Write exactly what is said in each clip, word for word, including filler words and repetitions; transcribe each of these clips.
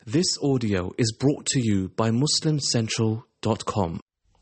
This audio is brought to you by muslim central dot com.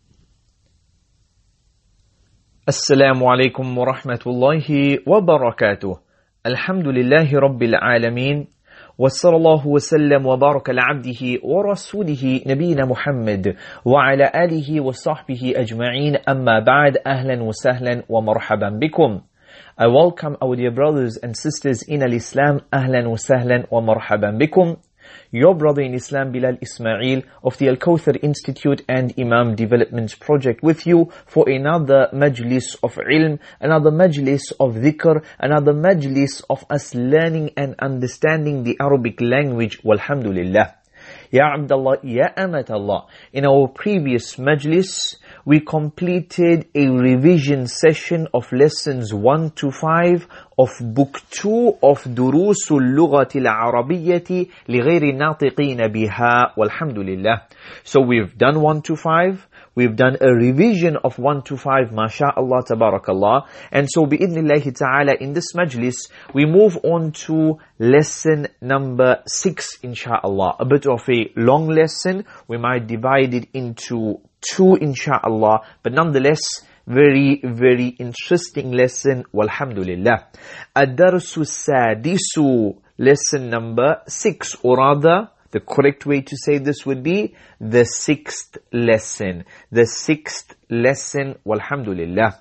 Assalamu alaikum wa rahmatullahi wa barakatuh. Alhamdulillahi rabbil alameen. Wa sallallahu wa sallam wa baraka ala abdihi wa rasulihi nabiyina Muhammad wa ala alihi wa sahbihi ajma'een. Amma ba'd, ahlan wa sahlan wa marhaban bikum. I welcome our dear brothers and sisters in al-Islam. Ahlan wa sahlan wa marhaban bikum. Your brother in Islam, Bilal Ismail of the Al-Kawthar Institute and Imam Development Project with you for another majlis of ilm, another majlis of dhikr, another majlis of us learning and understanding the Arabic language. Walhamdulillah. Ya Abdullah, Ya Amatallah. In our previous majlis, we completed a revision session of lessons one to five of book two of Durusul Lughatil Arabiyyati li ghayri natiqina biha. Walhamdulillah. So we've done one to five. We've done a revision of one to five, masha'Allah, tabarakallah. And so, bi'idhnillahi ta'ala, in this majlis, we move on to lesson number six, insha'Allah. A bit of a long lesson. We might divide it into two, insha'Allah. But nonetheless, very, very interesting lesson, walhamdulillah. Ad-darsu sadisu, lesson number six, or rather, the correct way to say this would be the sixth lesson. The sixth lesson, walhamdulillah.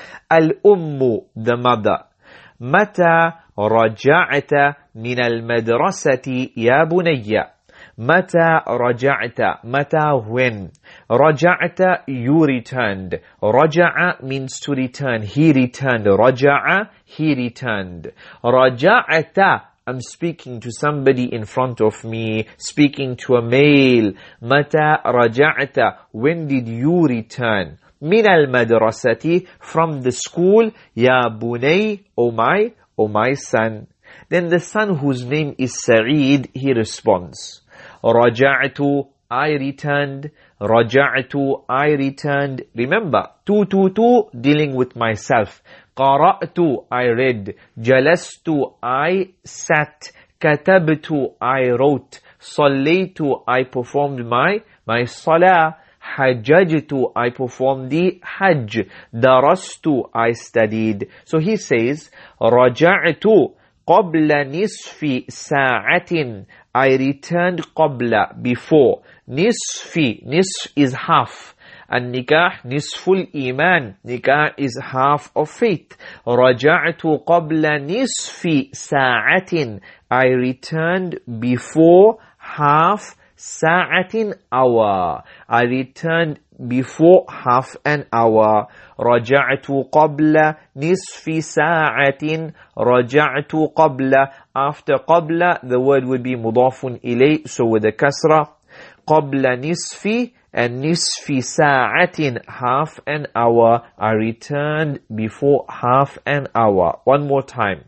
Al-ummu, the mother. Mata raja'ata min al-madrasati ya bunayya. Mata raja'ata. Mata when. Raja'ata, you returned. Raja'a means to return. He returned. Raja'a, he returned. Raja'ata, I'm speaking to somebody in front of me, speaking to a male. Mata raja'ta, when did you return? Min al-madrasati, from the school. Ya bunay, O my, O my son. Then the son whose name is Sa'id, he responds. Raja'tu, I returned. Raja'tu, I returned. Remember, two, two, two, dealing with myself. Qara'tu, I read. Jalastu, I sat. Katabtu, I wrote. Sallaytu, I performed my, my salah. Hajjajtu, I performed the hajj. Darastu, I studied. So he says, Raja'tu, qabla nisfi sa'atin. I returned qabla, before. Nisfi, nisf is half. And nikah, nisful iman. Nikah is half of faith. Raja'tu qabla nisfi sa'atin. I returned before half sa'atin hour. I returned before half an hour. Raja'tu qabla nisfi sa'atin. Raja'tu qabla. After qabla, the word would be mudafun ilay, so with a kasra. Qabla nisfi, and nisfi sa'atin, half an hour. I returned before half an hour. One more time.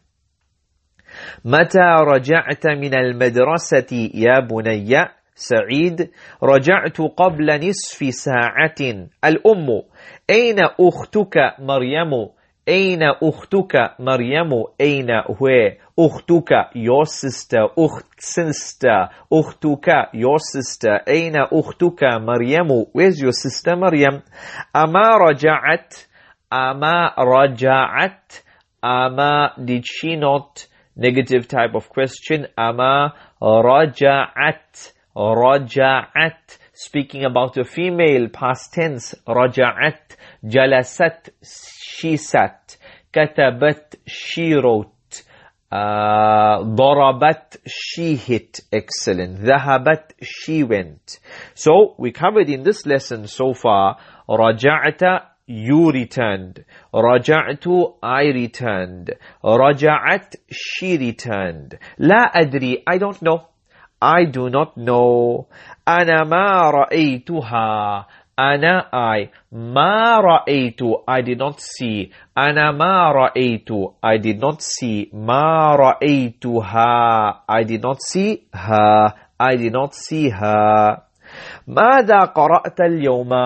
Mata raja'ta min al-madrasati ya bunayya. Sa'id. Raja'tu qabla nisfi sa'atin. Al-ummu. Ayna ukhtuka Maryamu. Ayna ukhtuka Maryamu. Ayna, where? Ukhtuka, your sister. Ukht, sister. Ukhtuka, your sister. Ayna ukhtuka Maryamu. Where's your sister Maryam? Ama raja'at. Ama raja'at. Ama, did she not? Negative type of question. Ama raja'at. Raja'at. Speaking about a female, past tense. Raja'at. Jalasat, she sat. Katabat, she wrote. Uh, Darabat, she hit. Excellent. Dhahabat, she went. So, we covered in this lesson so far, Raja'ata, you returned. Raja'tu, I returned. Raja'at, she returned. La adri, I don't know. I do not know. Ana ma ra'aytuha. Ana, I. Ma ra'aytu, I did not see. Ana ma ra'aytu, I did not see. Ma ra'aytuha, I did not see her. I did not see her. ماذا قرأت اليوم?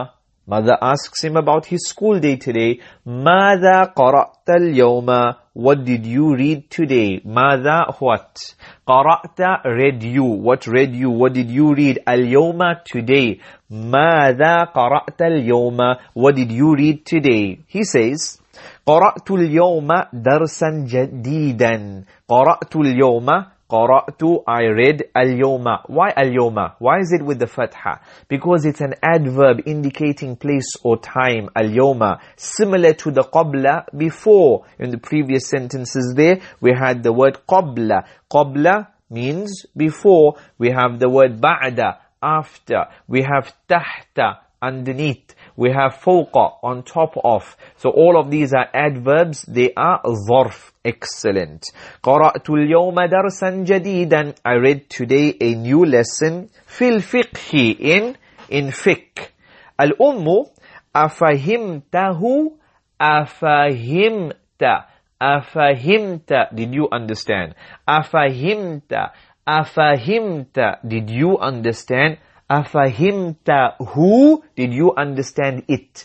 Mother asks him about his school day today. ماذا قرأت اليوم? What did you read today? ماذا what? قرأت read you. What read you? What did you read? اليوم today. ماذا قرأت اليوم? What did you read today? He says, قرأت اليوم درسا جديدا. قرأت اليوم قرأت, I read al-yawma. Why al-yawma? Why is it with the fatha? Because it's an adverb indicating place or time, al-yawma. Similar to the qabla before. In the previous sentences there, we had the word qabla. Qabla means before. We have the word ba'da, after. We have tahta, underneath. We have fawqa, on top of. So all of these are adverbs. They are zarf. Excellent. قرأت اليوم درسا جديدا. I read today a new lesson. في الفقه in in fiqh. الأم أفهمته أفهمت أفهمت. Did you understand? أفهمت أفهمت. Did you understand? أفهمته. Did you understand it?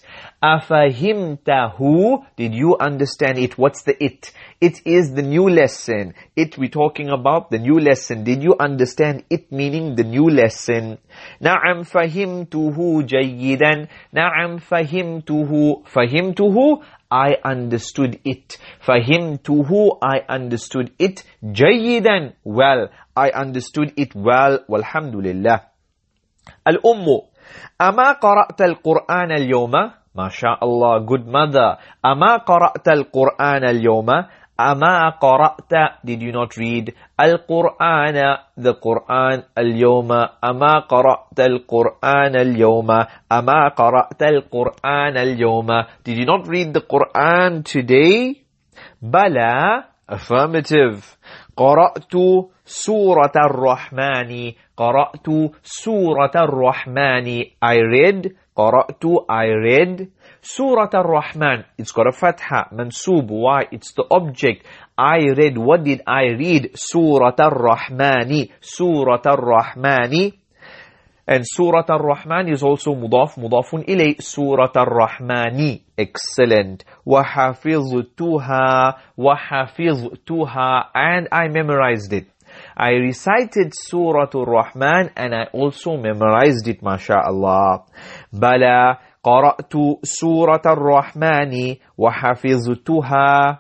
أفهمته. Did you understand it? What's the it? It is the new lesson. It we're talking about the new lesson. Did you understand it? Meaning the new lesson. نعم فهمته جيدا. نعم فهمته. فهمته. I understood it. فهمته. I understood it. جيدا. Well. I understood it well. والحمد لله. الأم أما قرأت القرآن اليوم؟ ما شاء الله, good mother. أما قرأت القرآن اليوم? أما قرأت, did you not read? القرآن, the Quran, اليوم. أما قرأت القرآن اليوم? أما قرأت القرآن اليوم? Did you not read the Quran today? بلى, affirmative. قرأت سورة الرحمن. قرأت سورة الرحمن. I read. قرأت, I read. سورة الرحمن. It's got a fatha, mansub. Why? It's the object. I read. What did I read? سورة الرحمن. سورة الرحمن. And Surah Ar-Rahman is also mudaf, mudafun ilay. Surah Ar-Rahmani. Excellent. وَحَفِظْتُهَا وَحَفِظْتُهَا. And I memorized it. I recited Surah Ar-Rahman and I also memorized it, mashallah. بَلَا قَرَأْتُ سُورَةَ الرَّحْمَنِ وَحَفِظْتُهَا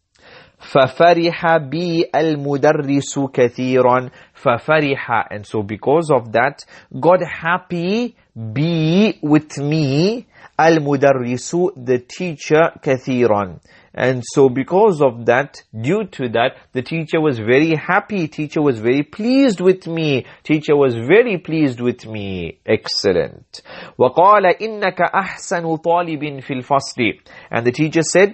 فَفَرِحَ بِي الْمُدَرِّسُ كَثِيرًا. فَفَرِحَ. And so because of that, got happy, be with me, al-mudarrisu, the teacher, kathiran. And so because of that, due to that, the teacher was very happy, teacher was very pleased with me, teacher was very pleased with me. Excellent. وَقَالَ إِنَّكَ أَحْسَنُ طَالِبٍ فِي الْفَصْلِ. And the teacher said,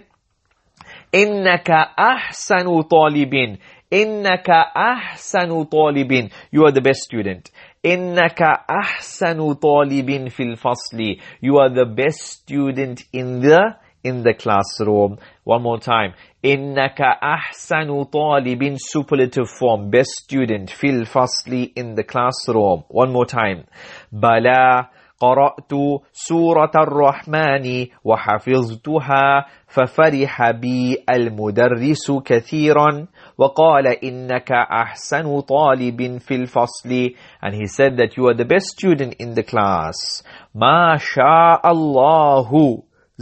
إِنَّكَ أَحْسَنُ طَالِبٍ. إِنَّكَ أَحْسَنُ طَالِبٍ. You are the best student. إِنَّكَ أَحْسَنُ طَالِبٍ فِي الْفَصْلِ. You are the best student in the in the classroom. One more time. إِنَّكَ أَحْسَنُ طَالِبٍ, superlative form, best student, فِي الْفَصْلِ, in the classroom. One more time. بَلَا قرأت سورة الرحمن وحفظتها ففرح بي المدرس كثيرا وقال إنك أحسن طالب في الفصل. And he said that you are the best student in the class. ما شاء الله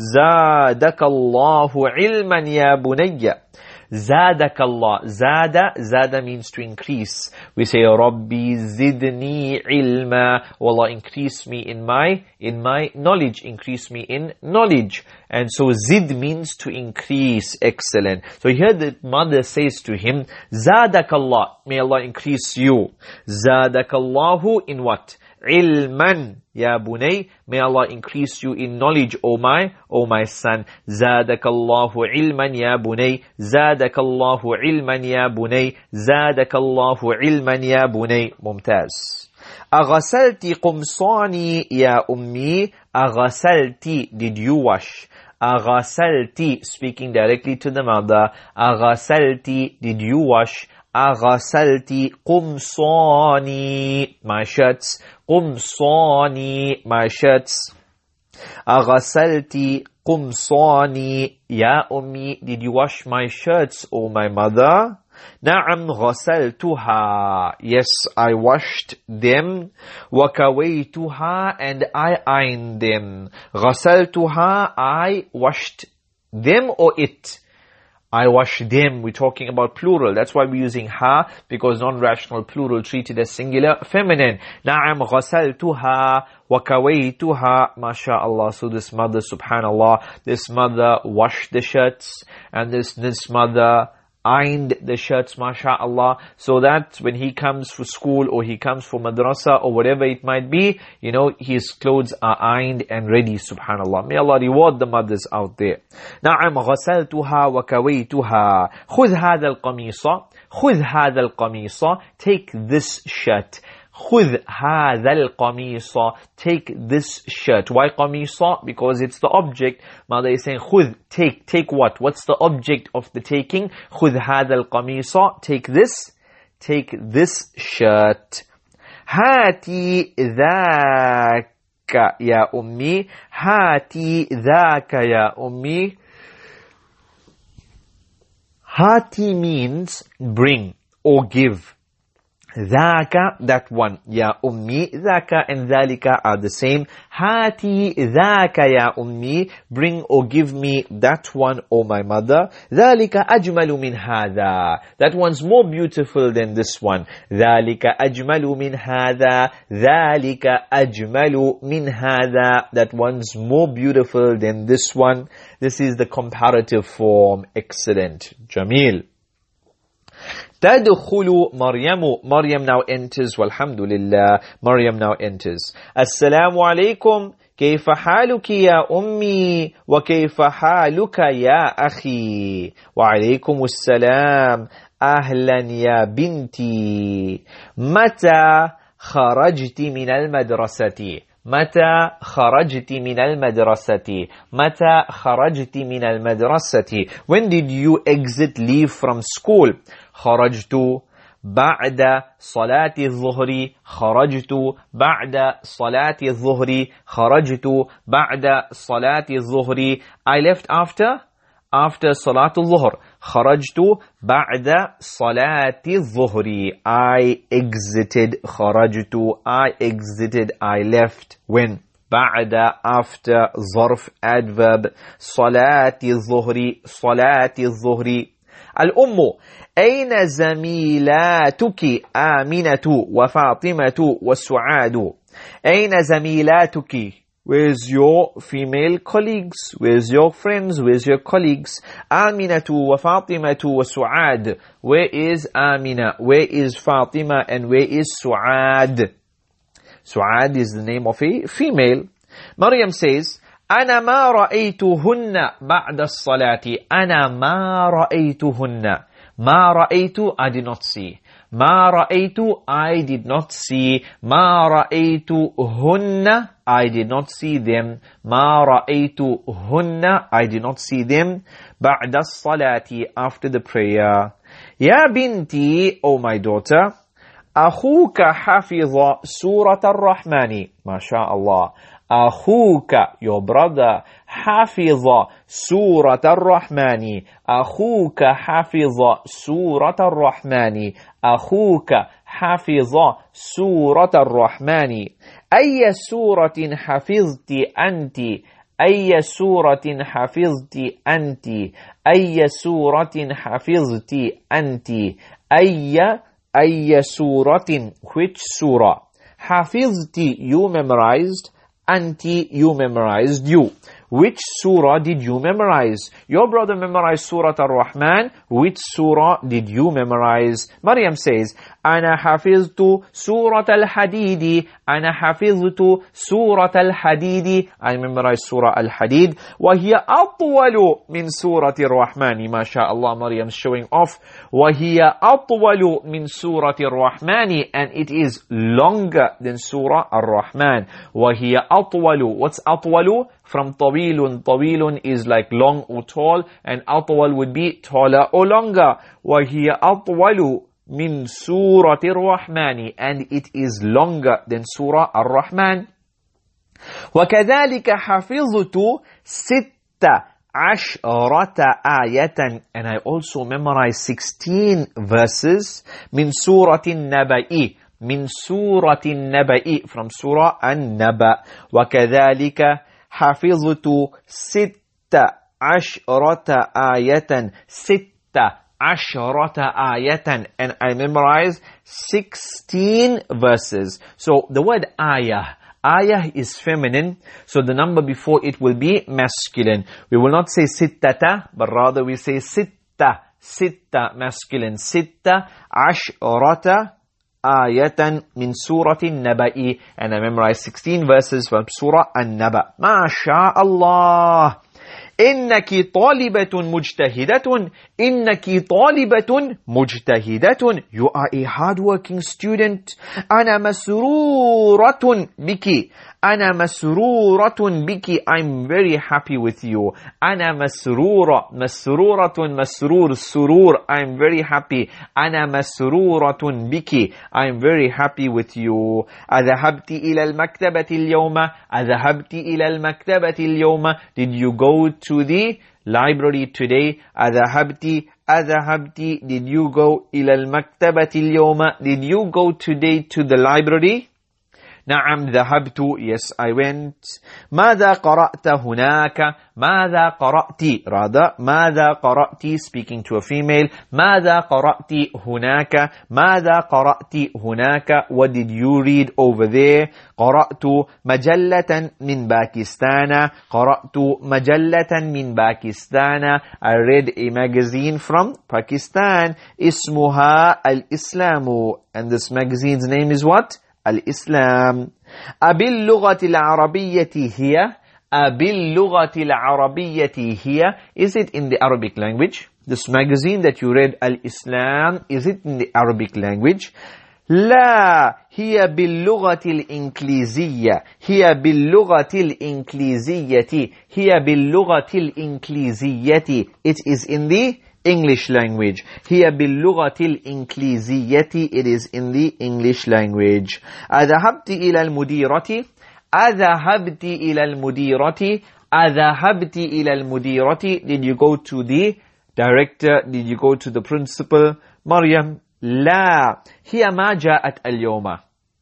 زادك الله علما يا بني. زادك Allah. Zada, Zada means to increase. We say, Rabbi zidni ilma. Oh Allah, increase me in my, in my knowledge. Increase me in knowledge. And so zid means to increase. Excellent. So here the mother says to him, Zadak Allah. May Allah increase you. Zadak Allahu in what? Ilman, ya bunay. May Allah increase you in knowledge, O my, O my son. Zadakallahu ilman ya bunay. Zadakallahu ilman ya bunay. Zadakallahu ilman ya bunay. Mumtaz. Aghasalti qumsani ya ummi. Aghasalti, did you wash? Aghasalti, speaking directly to the mother. Aghasalti, did you wash? Aghasalti qumsani, my shirts. Qumsani, my shirts. أغسلتِ قمصاني يا أمي? Did you wash my shirts, O my mother? نعم غسلتها. Yes, I washed them. وكويتها, and I ironed them. غسلتها, I washed them or it? I wash them. We're talking about plural. That's why we're using ha, because non-rational plural treated as singular feminine. نعم غسلتها وكويتها. MashaAllah. So this mother, subhanallah, this mother washed the shirts, and this, this mother ironed the shirts, mashallah, so that when he comes for school or he comes for madrasa or whatever it might be, you know, his clothes are ironed and ready, subhanallah. May Allah reward the mothers out there. نعم غسلتها وكويتها. خذ هذا القميص. خذ هذا القميص. Take this shirt. خذ هذا القميص. Take this shirt. Why قميص? Because it's the object. Mother is saying خذ, take. Take what? What's the object of the taking? خذ هذا القميص. Take this. Take this shirt. هاتي ذاك يا أمي. هاتي ذاك يا أمي. هاتي means bring or give. ذاك, that one. يا أمي. ذاك and ذلك are the same. هاتي ذاك يا أمي. Bring or give me that one, O my mother. ذلك أجمل من هذا. That one's more beautiful than this one. ذلك أجمل من هذا. ذلك أجمل من هذا. That one's more beautiful than this one. This is the comparative form. Excellent. Jamil. تدخل مريم. Maryam now enters. Walhamdulillah. Maryam now enters. Assalamu alaikum. كيف حالك يا أمي وكيف حالك يا أخي. وعليكم السلام. أهلا يا بنتي. متى خرجت من المدرسة؟ متى خرجت من المدرسة؟ متى خرجت من المدرسة? When did you exit, leave from school? خرجت بعد صلاة الظهر. خرجت بعد صلاة الظهر. خرجت بعد صلاة الظهر. I left after after صلاة الظهر. خرجت بعد صلاة الظهر. I exited. خرجت, I exited, I left. When? بعد, after, ظرف, adverb. صلاة الظهر. صلاة الظهر. الأم. أين زميلاتك آمنة وفاطمة وسعاد؟ أين زميلاتك? Where's your female colleagues? Where's your friends? Where's your colleagues? آمنة وفاطمة وسعاد. Where is Amina? Where is Fatima? And where is Suad? Suad is the name of a female. Maryam says, أنا ما رأيتهن بعد الصلاة. أنا ما رأيتهن. ما رأيت, I did not see. ما رأيت, I did not see. ما رأيتهن, I did not see them. ما رأيتهن, I did not see them. بعد الصلاة, after the prayer. يا بنتي, oh my daughter. أخوك حفظ سورة الرحمن. ما شاء الله. أخوك, your brother, حفظ سورة الرحمن. أخوك حفظ سورة الرحمن. أخوك حفظ سورة الرحمن. أي سورة حفظت أنت؟ أي سورة حفظت أنت؟ أي سورة حفظت أنت؟ أي أي سورة, which surah? حفظت, you memorized. Anti, you memorized. You. Which surah did you memorize? Your brother memorized Surah Ar-Rahman. Which surah did you memorize? Maryam says, أنا حفظت سورة الحديد. أنا حفظت سورة الحديد. I memorized Surah Al-Hadid. وهي أطول من سورة الرحمن. ما شاء الله, Maryam showing off. وهي أطول من سورة الرحمن. And it is longer than Surah Ar-Rahman. وهي أطول. What's أطول? From طويل. طويل is like long or tall, and أطول would be taller or longer. وهي أطول من سورة الرحمن, and it is longer than Surah Ar-Rahman. وَكَذَلِكَ حَفِظْتُ سِتَّ عَشْرَةَ آيَةً, and I also memorized sixteen verses min surati an-naba'i, min surati an-naba'i, from surah an-naba. وَكَذَلِكَ حَفِظْتُ سِتَّ عَشْرَةَ آيَةً, سِتَّ عَشْرَةَ آيَةً, and I memorized sixteen verses. So the word ayah, ayah is feminine, so the number before it will be masculine. We will not say sittata, but rather we say sitta, sitta, masculine. Sitta ashrata ayatan min surati an-naba'i, and I memorized sixteen verses from Surah An-Naba. Masha Allah. إنك طالبة مجتهدة, إنك طالبة مجتهدة, you are a hardworking student. أنا مسرورة بك, أنا مسرورة بك, I'm very happy with you. أنا مسرورة, مسرورة, مسرور, سرور, I'm very happy. أنا مسرورة بك, I'm very happy with you. أذهبت إلى المكتبة اليوم, أذهبت إلى المكتبة اليوم, did you go to the library today? أذهبت, أذهبت, did you go إلى المكتبة اليوم, did you go today to the library? نعم ذهبت, yes I went. ماذا قرأت هناك, ماذا قرأت, rather ماذا قرأت, speaking to a female. ماذا قرأت هناك, ماذا قرأت هناك, what did you read over there? قرأت مجلة من باكستان, قرأت مجلة من باكستان, I read a magazine from Pakistan. اسمها الإسلام, and this magazine's name is what? الإسلام. أباللغة العربية هي, أباللغة العربية هي, is it in the Arabic language? This magazine that you read, Al-Islam, is it in the Arabic language? لا, هي باللغة الإنجليزية, هي باللغة الإنجليزية, هي باللغة الإنجليزية, it is in the English language. هي باللغة الإنجليزية, it is in the English language. أذهبت إلى المديرة, أذهبت إلى المديرة, أذهبت إلى المديرة, did you go to the director, did you go to the principal? مريم, لا, هي ما جاءت اليوم,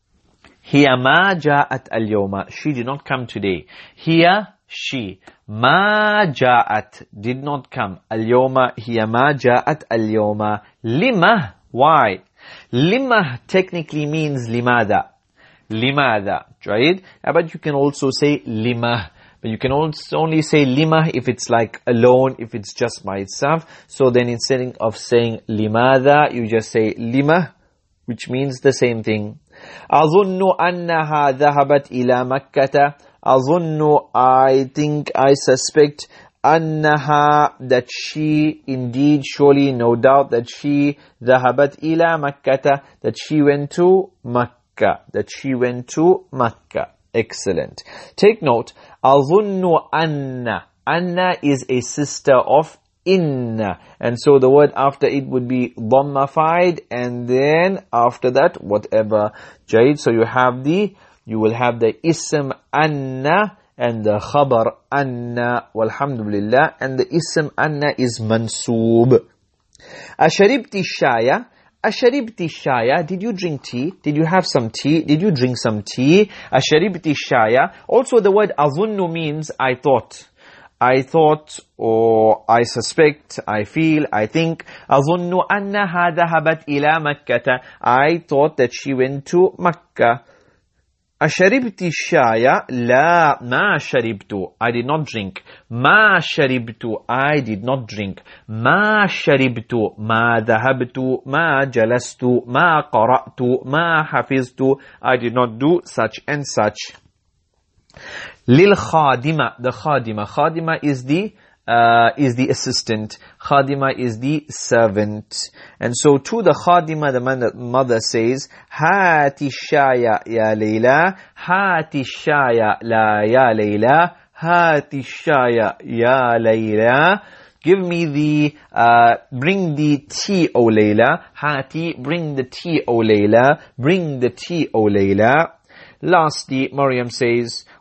هي ما جاءت اليوم, she did not come today. هي, she, ما جاءت, did not come. اليوم, هي ما جاءت اليوم. لما, why? لما technically means لماذا, لماذا, right? But you can also say لما, but you can also only say لما if it's like alone, if it's just by itself. So then instead of saying لماذا, you just say لما, which means the same thing. أظن أنها ذهبت إلى مكة, أظن, I think, I suspect, أنها, that she, indeed, surely, no doubt, that she, ذهبت إلى مكة, that she went to Makkah, that she went to Makkah. Excellent. Take note, أظن أن, أن is a sister of inna, and so the word after it would be dhammified, and then after that, whatever. Jayid, so you have the, you will have the ism anna and the khabar anna, walhamdulillah, and the ism anna is mansoob. Asharibti shaya, asharibti shaya, did you drink tea? Did you have some tea? Did you drink some tea? Asharibti shaya. Also the word azunnu means I thought. I thought, or I suspect, I feel, I think. أظن أنها ذهبت إلى مكة. I thought that she went to Makkah. أشربت الشاي؟ لا, ما شربت. I did not drink. ما شربت. I did not drink. ما شربت. ما ذهبت. ما جلست. ما قرأت. ما حفظت. I did not do such and such. للخادمة, the khadima. Khadima is the uh, is the assistant. Khadima is the servant. And so to the khadima, the mother says, Hati shaya ya Layla, Hati shaya la ya Layla, Hati shaya ya Layla. Give me the, uh, bring the tea, O Layla. Hati, bring the tea, O Layla. Bring the tea, O Layla. Lastly, Maryam says,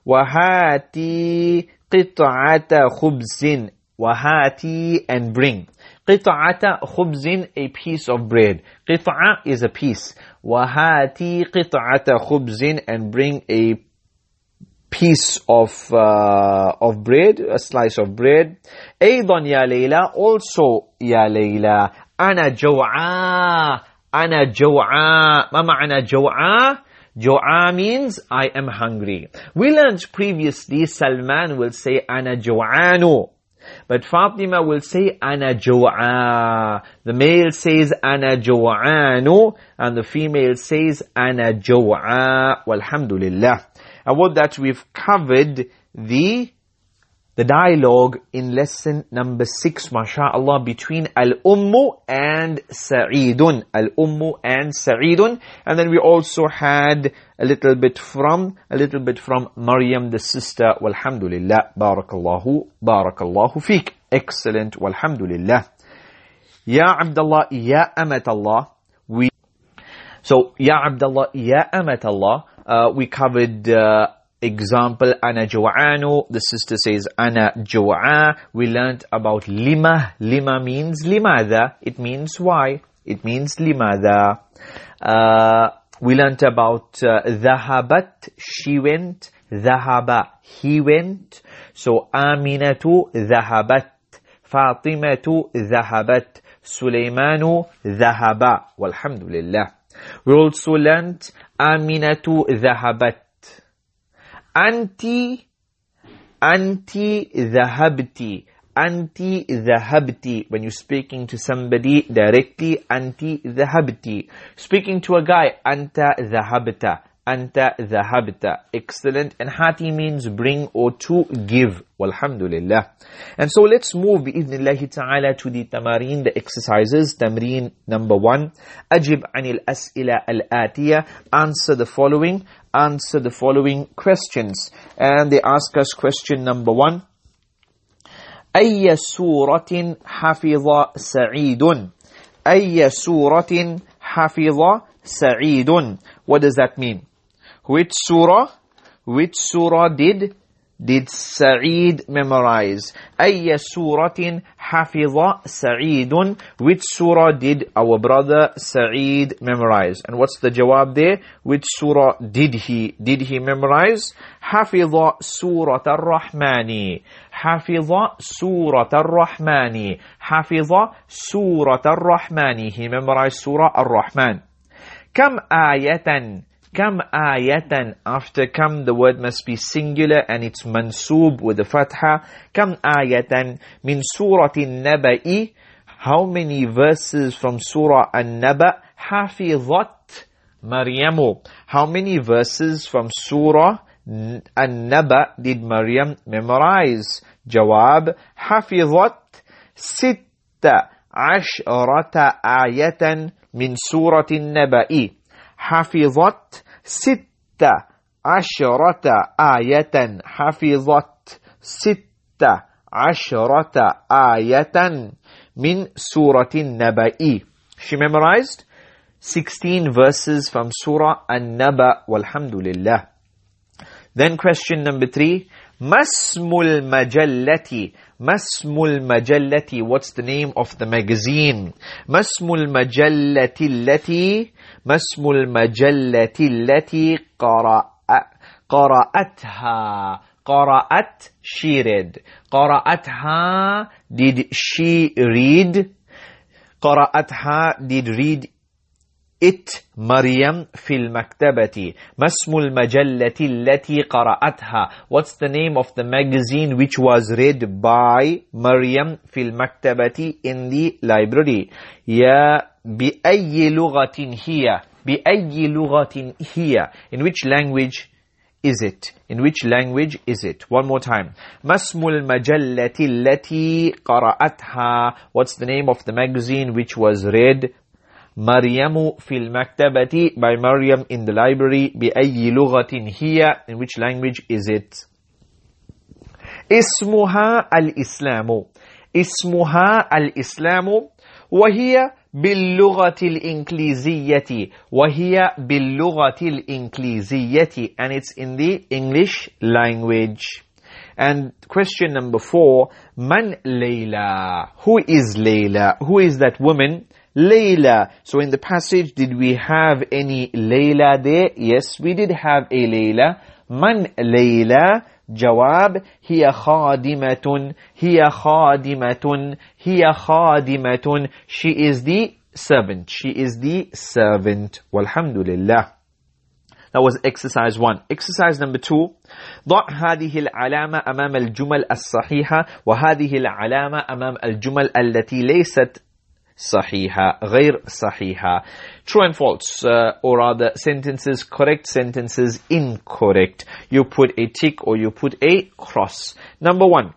وَهَاتِي قِطْعَةَ خُبْزٍ. وَهَاتِي, and bring. قِطْعَةَ خُبْزٍ, a piece of bread. قِطْعَة is a piece. وَهَاتِي قِطْعَةَ خُبْزٍ, and bring a piece of uh, of bread, a slice of bread. أيضا يا ليلى, also يا ليلى. أنا جوعان. أنا جوعان. ما معنى جوعان? جوعان means I am hungry. We learned previously Salman will say أنا جوعان, but Fatima will say أنا جوعان. The male says أنا جوعان and the female says أنا جوعان. Walhamdulillah. And with that we've covered the the dialogue in lesson number six, mashallah, between Al-Ummu and Sa'idun. Al-Ummu and Sa'idun. And then we also had a little bit from, a little bit from Maryam, the sister. Walhamdulillah. Barakallahu, barakallahu feek. Excellent. Walhamdulillah. Ya Abdullah, Ya Amatallah. We, so, Ya Abdullah, Ya Amatallah. Uh, we covered, uh, example, Ana Jawa'anu. The sister says, Ana Jawa'a. We learnt about lima. Lima means limadha. It means why. It means limadha. Uh, we learnt about uh, dhahabat. She went. Dhahaba. He went. So, Aminatu dhahabat. Fatimatu dhahabat. Sulaymanu dhahaba. Walhamdulillah. We also learnt Aminatu dhahabat. Anti, anti dhahabti. Anti dhahabti. When you're speaking to somebody directly, anti dhahabti. Speaking to a guy, anta dhahabta. Anta dhahabta. Excellent. And hati means bring or to give. Walhamdulillah. And so let's move bi'idhnillahi ta'ala to the tamareen, the exercises. Tamreen number one. Ajib anil as'ila al-atiyah. Answer the following. Answer the following questions. And they ask us question number one. أي سورة حفظ سعيد. أي سورة حفظ سعيد. What does that mean? Which surah? Which surah did did Sa'id memorize? أي سورة حفظ سعيد. Which surah did our brother Sa'id memorize? And what's the jawab there? Which surah did he did he memorize? حفظ سورة الرحمن. حفظ سورة الرحمن. حفظ سورة الرحمن. He memorized Surah Ar-Rahman. كم آية. Kam ayatan. After kam, the word must be singular and it's mansoob with the fatha. Kam ayatan min suratin naba'i. How many verses from Surah An-Naba? Hafizat Maryamu. How many verses from Surah An-Naba did Maryam memorize? Jawab. Hafizat sitta ashrata ayatan min suratin naba'i. حفظت ستة عشرة آية. حفظت ستة عشرة آية من سورة النبأ. She memorized sixteen verses from Surah An-Naba. Walhamdulillah. Then question number three. Masmul Majallati. Masmul Majallati. What's the name of the magazine? Masmul Majallati allati. Masmul Majallati allati qara'atha. Qara'at, she read. Qara'atha, did she read? Qara'atha, did read it Maryam fil maktabati. Masmul Majallati allati qara'atha. What's the name of the magazine which was read by Maryam fil maktabati, in the library? Ya bi ayyi lughatin hiya. Bi ayyi lughatin hiya. In which language is it? In which language is it? One more time. Masmul Majallati allati qara'atha. What's the name of the magazine which was read Maryamu fil maktabati, by Maryam in the library? Bi ayyi lughatin hiya. In which language is it? Ismuha al-Islamu. Ismuha al-Islamu. Wa hiya باللغة الإنجليزية وهي باللغة الإنجليزية, and it's in the English language. And question number four, Man Layla? Who is Layla? Who is that woman? Layla. So in the passage, did we have any Layla there? Yes, we did have a Layla. Man Layla? Jawab, هي خادمة, هي خادمة, هي خادمة. She is the servant. She is the servant. Walhamdulillah. That was exercise one. Exercise number two. ضع هذه العلامة أمام الجمل الصحيحة وهذه العلامة أمام الجمل التي ليست صحيحة, غير صحيحة. True and false, uh, or rather sentences, correct sentences, incorrect. You put a tick or you put a cross. Number one.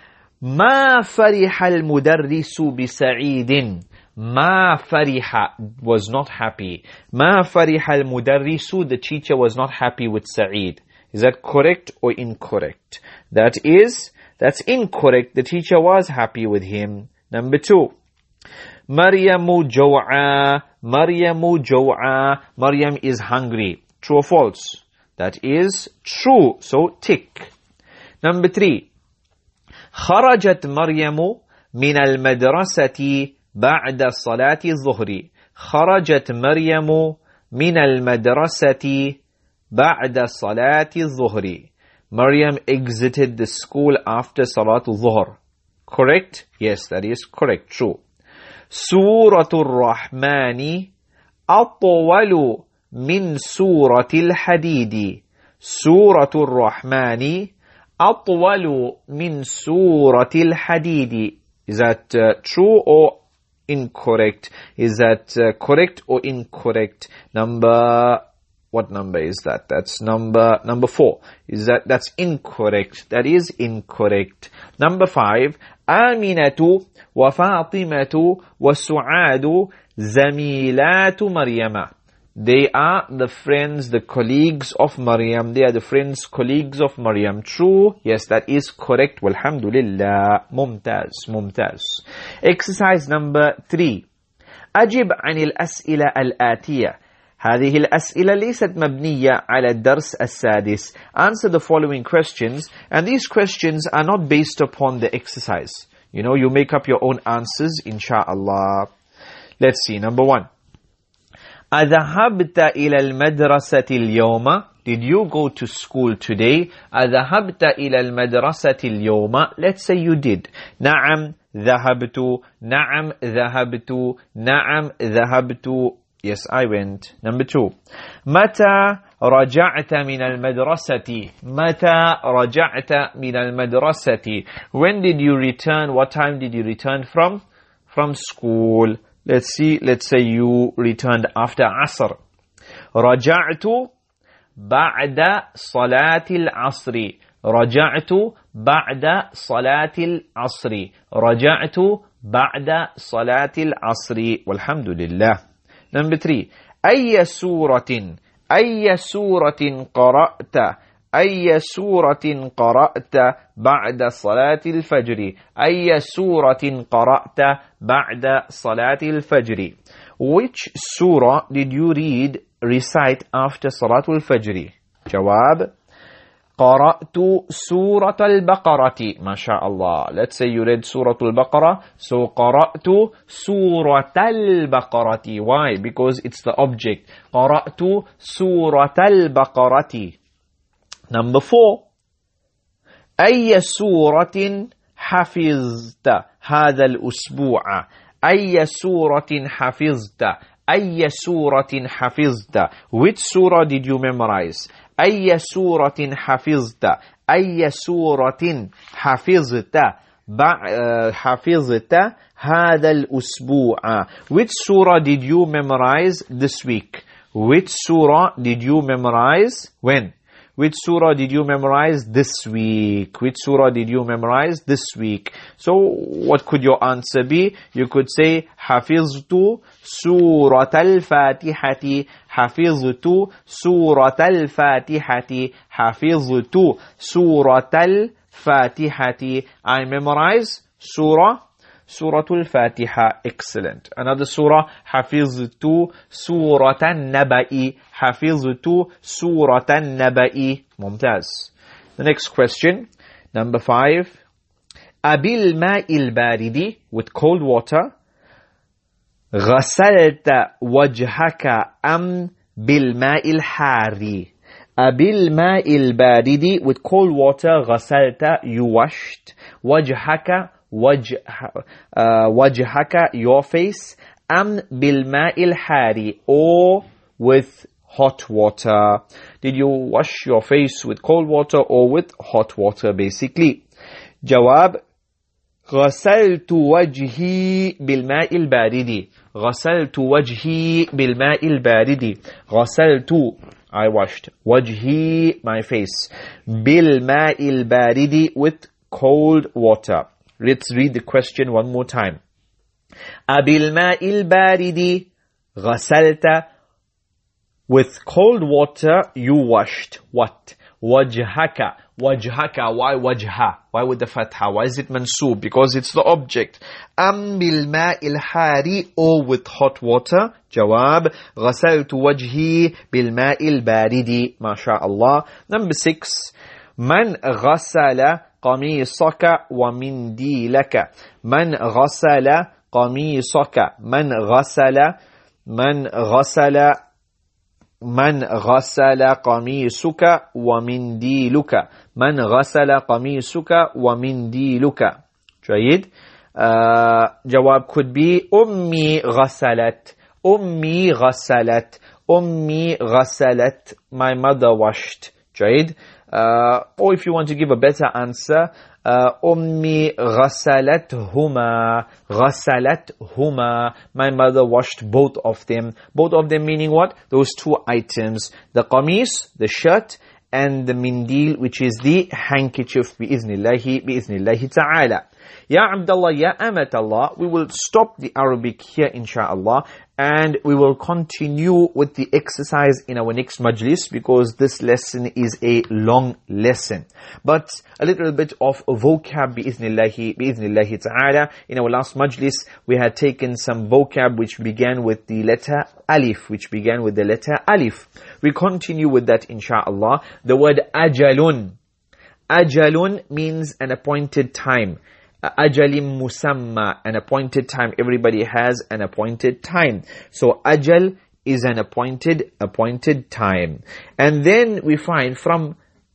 ما فرح المدرس بسعيد. ما فرح was not happy. ما فرح المدرس, the teacher was not happy with Sa'id. Is that correct or incorrect? That is, that's incorrect. The teacher was happy with him. Number two. Maryamu jaw'a. Maryamu jaw'a. Maryam is hungry. True or false? That is true. So tick. Number three. خرجت مريم من المدرسة بعد صلاة الظهر. خرجت مريم من المدرسة بعد صلاة الظهر. Maryam exited the school after Salatul Zuhr. Correct? Yes, that is correct. True. سورة الرحمن أطول من سورة الحديد. سورة الرحمن أطول من سورة الحديد. Is that uh, true or incorrect? Is that uh, correct or incorrect? Number, what number is that? That's number, number four. Is that, that's incorrect. That is incorrect. Number five. آمنة وفاطمة وسعاد زميلات مريم. They are the friends, the colleagues of Maryam. They are the friends, colleagues of Maryam. True? Yes, that is correct. Walhamdulillah. Mumtaz, mumtaz. Exercise number three. أجب عن الأسئلة الآتية. هذه الأسئلة ليست مبنية على الدرس السادس. Answer the following questions, and these questions are not based upon the exercise. You know, you make up your own answers, inshallah. Let's see. Number one. أذهبت إلى المدرسة اليوم? Did you go to school today? أذهبت إلى المدرسة اليوم? Let's say you did. نعم ذهبت. نعم ذهبت. نعم ذهبت. Yes, I went. Number two. متى رجعت من المدرسة? متى رجعت من المدرسة? When did you return? What time did you return from? From school. Let's see. Let's say you returned after Asr. رجعت بعد صلاة العصر. رجعت بعد صلاة العصر. رجعت بعد صلاة العصر. والحمد لله. Number three. أي سورة أي سورة قرأت أي سورة قرأت بعد صلاة الفجر. أي سورة قرأت بعد صلاة الفجر. Which surah did you read, recite after Salatul Fajr? جواب. قرأت سورة البقرة. ما شاء الله. Let's say you read Surah Al-Baqarah. So قرأت سورة البقرة. Why? Because it's the object. قرأت سورة البقرة. Number four. أي سورة حفظت هذا الأسبوع. أي سورة حفظت. أي سورة حفظت. Which surah did you memorize? أي سورة حفظت. أي سورة حفظت. حفظت هذا الأسبوع. Which surah did you memorize this week? Which surah did you memorize when? Which surah did you memorize this week? Which surah did you memorize this week? So, what could your answer be? You could say, حفظت سورة الفاتحة. حفظت سورة الفاتحة. حفظت سورة الفاتحة. I memorize surah, Surah Al-Fatiha. Excellent. Another surah, Hafiztu Surah An-Naba'i. Hafiztu Surah An-Naba'i. Mumtaz. The next question, number five. Abil ma'il baridi, with cold water. غسلت وجهك أم بالماء الحار. Abil ma'il baridi, with cold water. غسلت, you washed. وجهك, وجه, uh, وجهك, your face. أم بالماء الحار, or with hot water. Did you wash your face with cold water or with hot water, basically? Jawab, غسلت وجهي بالماء البارد. غسلت وجهي بالماء البارد. غسلت, I washed. وجهي, my face. بالماء البارد, with cold water. Let's read the question one more time. أبالماء البارد غسلت, with cold water you washed. What? وجهك. وجهك. Why wajha? Why with the fatha? Why is it mansoob? Because it's the object. أم بالماء الحار, or with hot water. Jawab, غسلت وجهي بالماء البارد. ما شاء الله. Number six. من غسل قميصك ومنديلك. من غسل قميصك. من غسل من غسل من غسل قميصك ومنديلك. من غسل قميصك ومنديلك. جيد. uh, جواب could be أمي غسلت. أمي غسلت. أمي غسلت. My mother washed. جيد. Uh, or if you want to give a better answer, uh, أمي غسلتهما. غسلتهما. My mother washed both of them. Both of them meaning what? Those two items. The qamis, the shirt, and the mindil, which is the handkerchief. بإذن الله ta'ala. Ya Abdullah, Ya Amatallah, we will stop the Arabic here inshallah, and we will continue with the exercise in our next majlis, because this lesson is a long lesson. But a little bit of vocab bi'iznillahi ta'ala. In our last majlis, we had taken some vocab which began with the letter alif, which began with the letter alif. We continue with that inshallah. The word ajalun. Ajalun means an appointed time. Ajalim musamma, an appointed time. Everybody has an appointed time. So ajal is an appointed, appointed time. And then we find from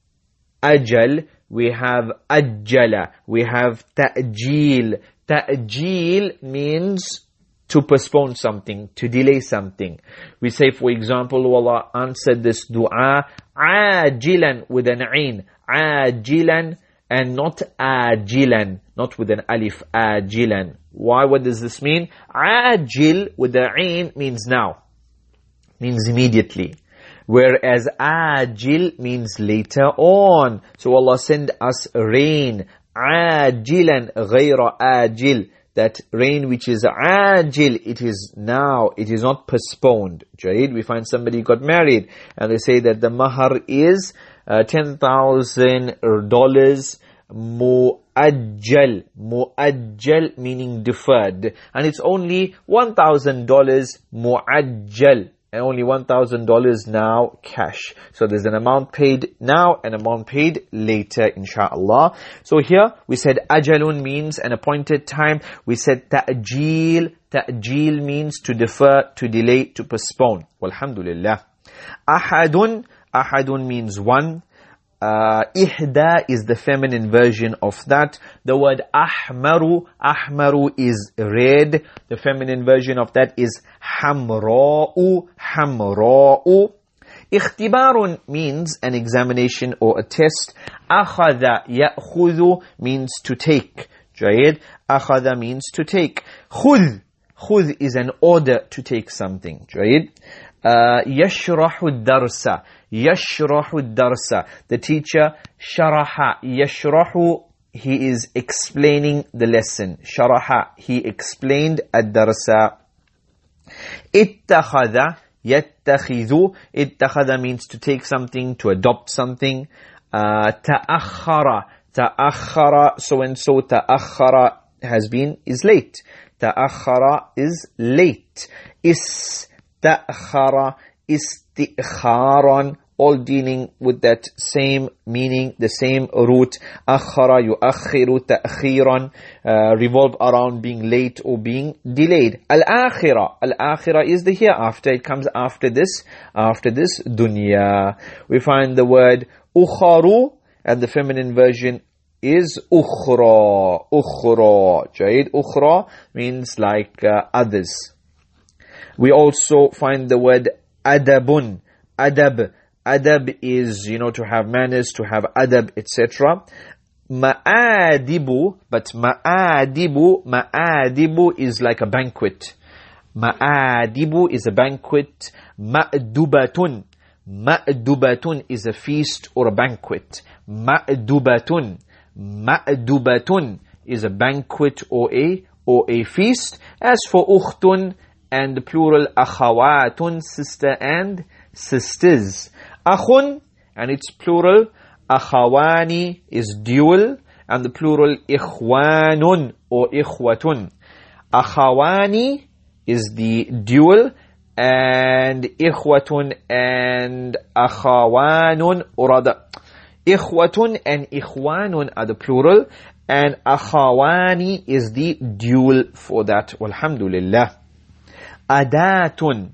ajal, we have ajjala, we have ta'jeel. Ta'jeel means to postpone something, to delay something. We say, for example, Allah answered this dua, ajilan, with an ain, ajilan, and not ajilan, not with an alif, ajilan. Why? What does this mean? Ajil with the ain means now, means immediately. Whereas ajil means later on. So Allah send us rain, ajilan ghayra ajil. That rain which is ajil, it is now, it is not postponed. Jaid, we find somebody got married and they say that the mahar is uh, ten thousand dollars mu'ajjal. Mu'ajjal meaning deferred. And it's only one thousand dollars mu'ajjal. And only one thousand dollars now cash. So there's an amount paid now and amount paid later, inshallah. So here we said ajalun means an appointed time. We said ta'jeel. Ta'jeel means to defer, to delay, to postpone. Walhamdulillah. Ahadun. Ahadun means one. Uh, ihda is the feminine version of that. The word ahmaru, ahmaru is red. The feminine version of that is hamra'u, hamra'u. Ikhtibarun means an examination or a test. Akhadha ya'khudhu means to take. Jayed. Akhadha means to take. Khudh. Khudh is an order to take something. Jayed. Uh, yashrahu darsa. Yashrahu darsa. The teacher, sharaha. Yashrahu, he is explaining the lesson. Sharaha, he explained ad-darsa. Ittakhadha, yattakhidhu. Ittakhadha means to take something, to adopt something. Uh, ta'akhara. Ta'akhara, so and so. Ta'akhara has been, is late. Ta'akhara is late. Ista'khara, istikharan, all dealing with that same meaning, the same root. Akhara, yuakhiru, ta'khiran, uh, revolve around being late or being delayed. Al-akhirah, al-akhirah is the hereafter. It comes after this, after this dunya. We find the word ukharu, and the feminine version is ukhra, ukhra. Jaid, ukhra means like uh, others. We also find the word adabun, adab. Adab is, you know, to have manners, to have adab, et cetera. Ma'adibu, but ma'adibu, ma'adibu is like a banquet. Ma'adibu is a banquet. Ma'dubatun, ma'dubatun is a feast or a banquet. Ma'dubatun, ma'dubatun is a banquet or a or a feast. As for ukhtun, and the plural akhawatun, sister and sisters. Akhun, and its plural, akhawani is dual, and the plural ikhwanun or ikhwatun. Akhawani is the dual, and ikhwatun and akhawanun, or rather, ikhwatun and ikhwanun are the plural, and akhawani is the dual for that. Walhamdulillah. Adatun,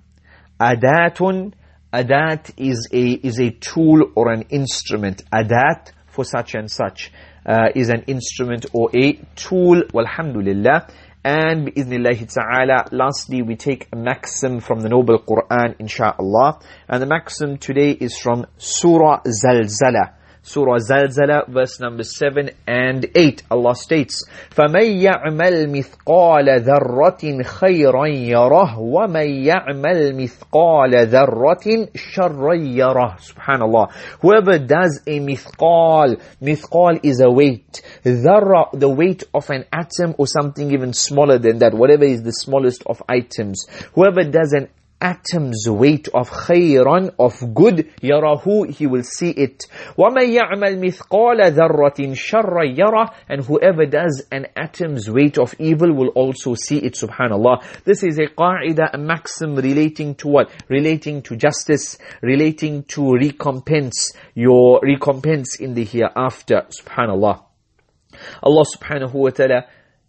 adatun, adat is a is a tool or an instrument. Adat for such and such uh, is an instrument or a tool. Walhamdulillah. And bi'idhnillahi ta'ala, lastly we take a maxim from the Noble Quran, insha'Allah. And the maxim today is from Surah Zalzala. Surah Zalzala, verse number seven and eight. Allah states, فَمَنْ يَعْمَلْ مِثْقَالَ ذَرَّةٍ خَيْرًا يَرَهُ وَمَنْ يَعْمَلْ مِثْقَالَ ذَرَّةٍ شَرًّا يَرَهُ. Subhanallah. Whoever does a mithqal, mithqal is a weight. Dharra, the weight of an atom or something even smaller than that, whatever is the smallest of items. Whoever does an atom's weight of khayran, of good, yarahu, he will see it. وَمَنْ يَعْمَلْ مِثْقَالَ ذَرَّةٍ شَرًّا يَرَهُ, and whoever does an atom's weight of evil will also see it. Subhanallah. This is a qaida, a maxim relating to what? Relating to justice, relating to recompense, your recompense in the hereafter. Subhanallah. Allah subhanahu wa ta'ala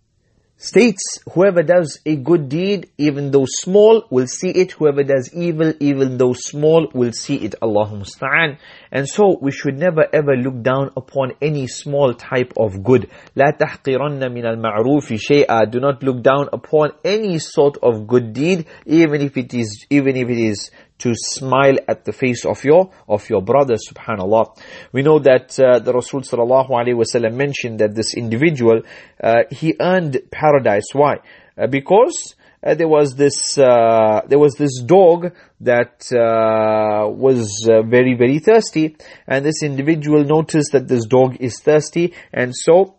states, whoever does a good deed, even though small, will see it. Whoever does evil, even though small, will see it. Allahumma musta'an. And so, we should never ever look down upon any small type of good. لا تحقرن من المعروف شيئا. Do not look down upon any sort of good deed, even if it is, even if it is to smile at the face of your of your brother. Subhanallah. We know that uh, the Rasul sallallahu alaihi wasallam mentioned that this individual uh, he earned paradise. Why? Uh, because uh, there was this uh, there was this dog that uh, was uh, very very thirsty, and this individual noticed that this dog is thirsty, and so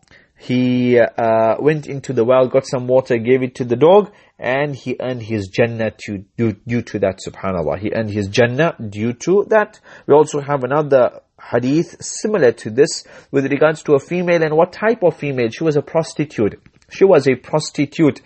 he uh, went into the well, got some water, gave it to the dog, and he earned his Jannah to, due, due to that. Subhanallah. He earned his Jannah due to that. We also have another hadith similar to this with regards to a female. And what type of female? She was a prostitute. She was a prostitute.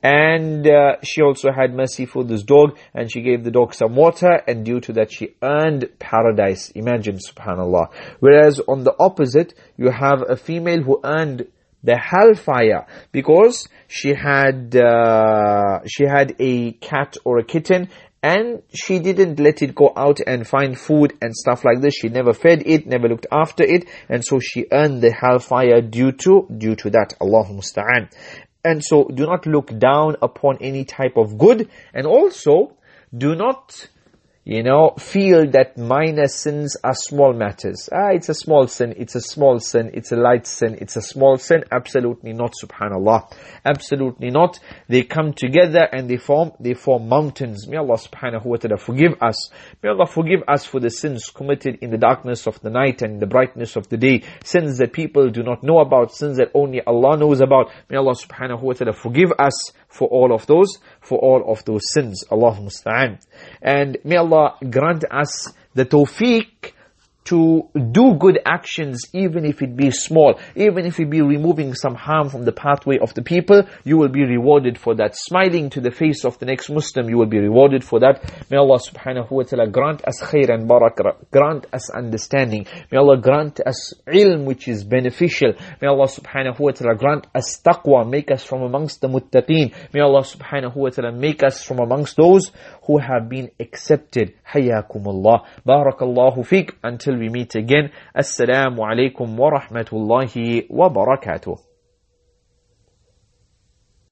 And uh, she also had mercy for this dog, and she gave the dog some water, and due to that she earned paradise. Imagine, subhanallah. Whereas on the opposite, you have a female who earned the hellfire because she had uh, she had a cat or a kitten, and she didn't let it go out and find food and stuff like this. She never fed it, never looked after it, and so she earned the hellfire due to due to that. Allahumma musta'an. And so do not look down upon any type of good, and also do not, you know, feel that minor sins are small matters. Ah, it's a small sin, it's a small sin, it's a light sin, it's a small sin. Absolutely not, subhanallah. Absolutely not. They come together and they form, they form mountains. May Allah subhanahu wa ta'ala forgive us. May Allah forgive us for the sins committed in the darkness of the night and in the brightness of the day. Sins that people do not know about, sins that only Allah knows about. May Allah subhanahu wa ta'ala forgive us for all of those, for all of those sins. Allahumma musta'an. And may Allah grant us the tawfiq to do good actions, even if it be small, even if it be removing some harm from the pathway of the people, you will be rewarded for that. Smiling to the face of the next Muslim, you will be rewarded for that. May Allah subhanahu wa ta'ala grant us khair and barakah, grant us understanding. May Allah grant us ilm which is beneficial. May Allah subhanahu wa ta'ala grant us taqwa, make us from amongst the muttaqeen. May Allah subhanahu wa ta'ala make us from amongst those who have been accepted. Hayyakumullah. Barakallahu fiqh. Until we meet again. Assalamu alaikum wa rahmatullahi wa barakatuh.